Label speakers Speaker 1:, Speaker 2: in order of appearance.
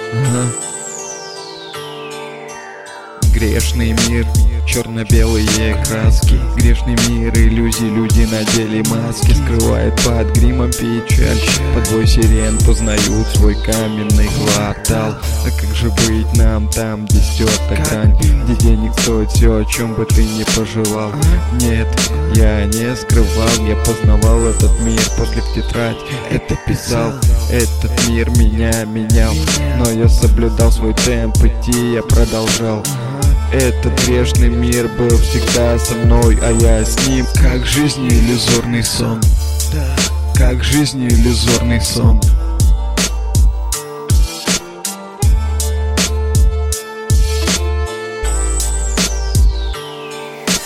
Speaker 1: Ага. Грешный мир, черно-белые краски. Грешный мир, иллюзий, люди надели маски. Скрывает под гримом печаль. Под вой сирен познают свой каменный квартал. А как же быть нам там, где стерта грань, где денег стоит все, о чем бы ты ни пожелал? Нет, я не скрывал, я познавал этот мир. После в тетрадь это писал. Этот мир меня менял, но я соблюдал свой темп, идти я продолжал. Этот грешный мир был всегда со мной, а я с ним. Как жизнь иллюзорный сон, как жизнь иллюзорный сон.